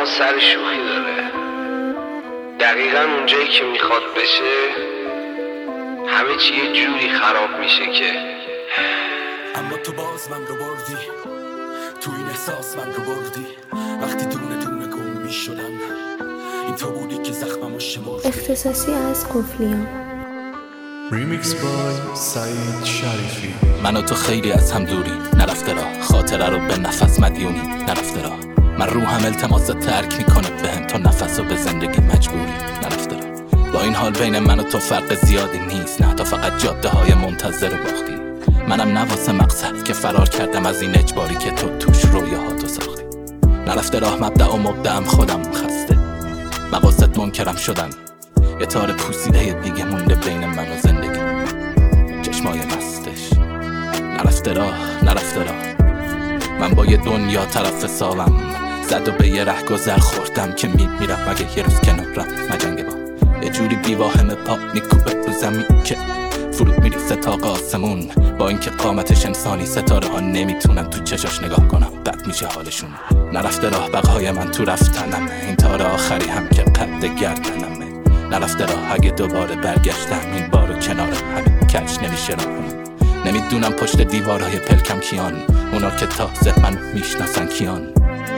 اما سر شوخی داره. دقیقا اونجایی که میخواد بشه همه چی یه جوری خراب میشه که اما تو باز من رو بردی، تو این احساس من رو بردی. وقتی دونه دونه گم میشدم این تو بودی که زخممو شمردی. اختصاصی از قفلیان. ریمیکس بای سعید شریفی. من و تو خیلی از هم دوری، نرفته راه خاطره رو به نفس مدیونی، نرفته راه من روحم التماس ترک میکنه بهم تو نفس رو به زندگی مجبوری، نرفته راه با این حال بین من و تو فرق زیادی نیست، نه تا فقط جاده های منتظر باختی. منم نواسه مقصد که فرار کردم از این اجباری که تو توش رویاهاتو ساختی. نرفته راه مبدأ و مبدأم خودم خسته، مقاصد منکرم شدن، یه تار پوسیده دیگه مونده بین من و زندگی، چشمای مستش. نرفته راه نرفته راه من با یه دنیا طرف سالم زد و به یه ره گذر خوردم که میرم مگه یه روز کنارم مجنگه با یه جوری بیواهم پا میکوبه رو زمین که فرود میریسه تا آسمون. با اینکه قامتش انسانی ستاره ها نمیتونن تو چشاش نگاه کنم، بد میشه حالشون. نرفته راه بقای من تو رفتنم، این تار آخری هم که قد گردنمه. نرفته راه اگه دوباره برگشتم این بارو کنار همین کج نمیشه راهم. نمیدونم پشت دیوارهای پلکم کیان، اونا که تازه من میشناسن کیان.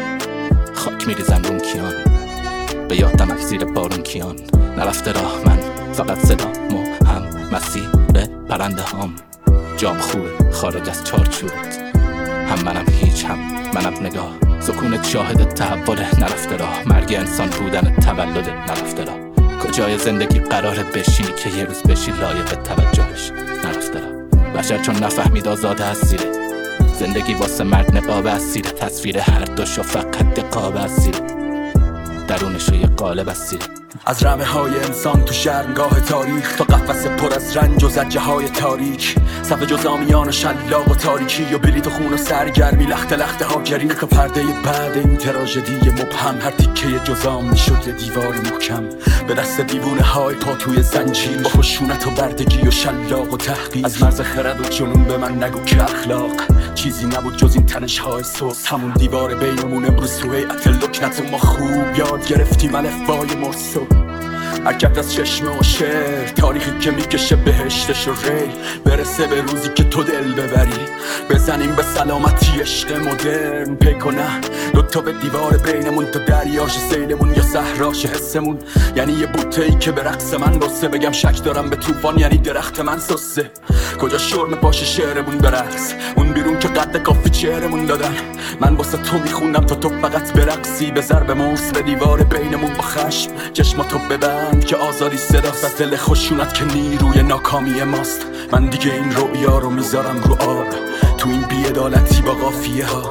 خاک میریزن رون کیان، به یادم از زیر بارون کیان. نرفته راه من فقط صدا هم مسیر پرنده هام. جام خوبه خارج از چارچوبت، هم منم هیچ هم منم نگاه. سکونت شاهد تحول نرفته راه، مرگ انسان بودن تولد نرفته راه. کجای زندگی قراره بشینی که یه روز بشی لایق توجهش، نرفته راه. بشر چون نفهمید آزاده اسیره، زندگی واسه مرد نقاب اسیره. تصویر هر دوشو فقط دقاب اسیره، درونشو یه قالب اسیره. از رمه های انسان تو شرمگاه تاریخ تا قفس پر از رنج و زجه های تاریک، صف جزامیان و شلاق و تاریکی و بلیط و خون و سرگرمی، لخت لخت ها گریه که پرده بعد این تراژدی مبهم. هر تیکه جزام میشد یه دیوار محکم به دست دیوونه های پا توی زنجیر، با خشونت و بردگی و شلاق و تحقیر. از مرز خرد و جنون به من نگو که اخلاق چیزی نبود جز این تنش های سوس. همون دیوار بینمون امروز تو هیئت لکنت و ما خوب یاد گرفتیم الفبای مرسو. حرکت از چشمه و شعر، تاریخی که میکشه بهشتش و ری، برسه به روزی که تو دل ببری. بزنیم به سلامتی عشق مدرن، پی کنه دوتا به دیوار بینمون تا دریاش سیلمون یا صحراش حسمون. یعنی یه بوته‌ای که به رقص من بسته، بگم شک دارم به طوفان یعنی درخت من سسته. کجا شرم پاش شعرمون برقص، اون بیرون که قد کافی چهرمون دادن. من واسه تو میخوندم تا تو فقط برقصی، به ضرب موس به دیوار بینمون با خشم. چشماتو ببند که آزادی صداست، از دل خشونت که نیروی ناکامی ماست. من دیگه این رویا رو میذارم رو آب، تو این بی‌عدالتی با قافیه ها.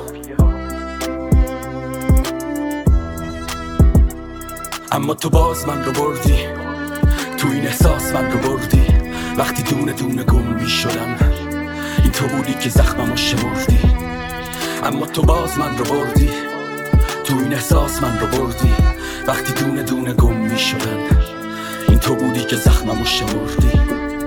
اما تو باز من رو بردی، تو این احساس من رو بردی. وقتی دونه دونه گم میشدم این تو بودی که زخممو شمردی. اما تو باز من رو بردی، تو این احساس من رو بردی. وقتی دونه دونه گم میشدم این تو بودی که زخممو شمردی.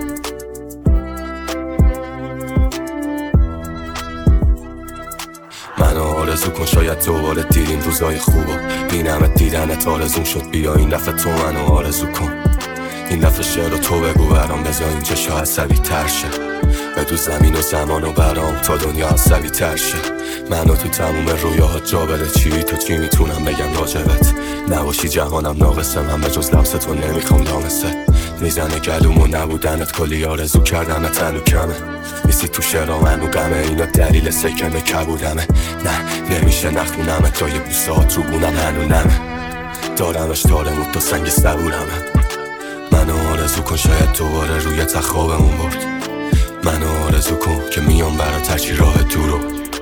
منو آرزو کن شاید دوباره دیدیم روزای خوبا، بینمت دیدنت آرزون شد. بیا این دفعه تو منو آرزو کن، این دفعه شعر رو تو بگو برام، بذار این چشا عصبی تر شه. بدو زمین و زمان و برام تا دنیا عصبی تر شه. منو تو تموم رویاها جا بده، چی تو چی میتونم بگم راجبت. نباشی جهانم ناقصه، من به جز لمس تو نمیخوام دامست. میزنه گلوم و نبودنت کلی آرزو کردم تنو کمه. نیستی تو شعرام منو غمه، اینا دلیل سکن کبودمه. نه نمیشه نخونمه تا یه بوسات رو بونم هنو نمه. دارمش تارمود تا سنگ صبورمه. منو آرزو کن شاید دوباره روی تخوابمون برد. منو آرزو کن که میام برات هرچی راه دورو.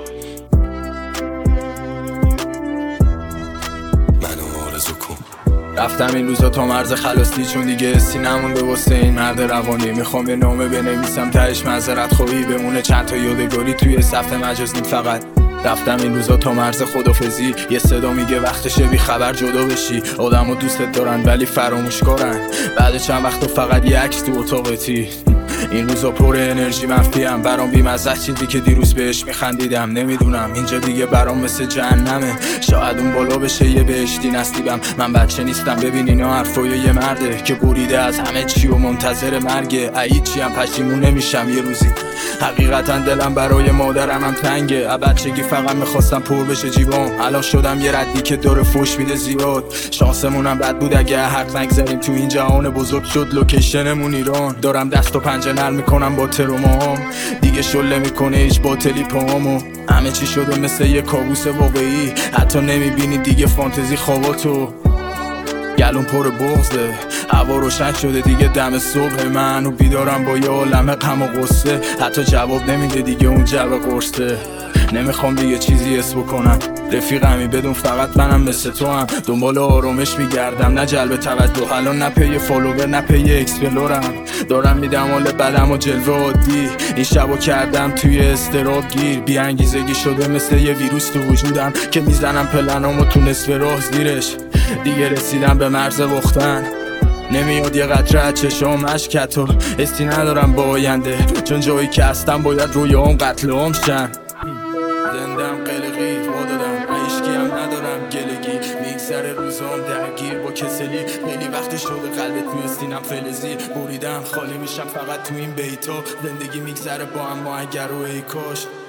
منو آرزو کن. رفتم این روزا تا مرز خلاصی، چون دیگه حسی نمونده واسه این مرد روانی. میخوام یه نامه بنویسم تهش معذرت خواهی بمونه، چند تا یادگاری توی صفحه مجاز نیم فقط. رفتم این روزا تا مرز خدافزی، یه صدا میگه وقتشه بی خبر جدا بشی. آدمو دوستت دارن ولی فراموش کارن، بعد چند وقت تو فقط یه عکس تو اتاقتی. این روزا پر انرژی منفیم، برام بی‌مزه چیزی که دیروز بهش میخندیدم. نمیدونم اینجا دیگه برام مثل جهنمه، شاید اون بالا بشه یه بهشتی نصیبم. من بچه نیستم ببین اینا حرفای یه مرده که بریده از همه چی و منتظر مرگه. چی هم پشیمون نمیشم یه روزی. حقیقتا دلم برای مادرم هم تنگه. بچگی فقط میخواستم پر بشه جیبام. الان شدم یه ردی که داره فوش میده زیاد. شانسمونم بد بود اگه حق نگذاریم تو این جهان بزرگ. شد لوکیشنمون ایران. دارم دست و پنجه نرم میکنم با ترومام. دیگه شله میکنه هیچ باطلی پامو. همه چی شده مثل یه کابوس واقعی. حتی نمیبینی دیگه فانتزی خواباتو. گلون پر بغضه، هوا روشن شده دیگه دم صبح. من و بیدارم با یه عالمه غم و غصه. حتی جواب نمیده دیگه اون جو قرصه. نمیخوام دیگه چیزی حس بکنم. رفیقمی بدون فقط منم مثل تو هم. دنبال آرامش میگردم نه جلب توجه. الان نه پی فالوور نه پی اکسپلورم. دارم میدم حال بدم و جلوه عادی. این شبو کردم توی استراب گیر. بی انگیزگی شده مثل یه ویروس تو وجودم که میزنم پلنامو تو نصف راه زیرش. دیگه رسیدم به مرز باختن. نمیاد یه قطره از چشام اشکت و استی ندارم با آینده. چون جایی که هستم باید رویام قتل عام شن. زندم قلقی وا دادم عشقی هم ندارم گلگی. میگذره روزام درگیر با کسلی. خیلی وقت شده قلبت توی سینم فلزی. بریدم خالی میشم فقط تو این بیتا. زندگی میگذره با اما اگر و ای کاش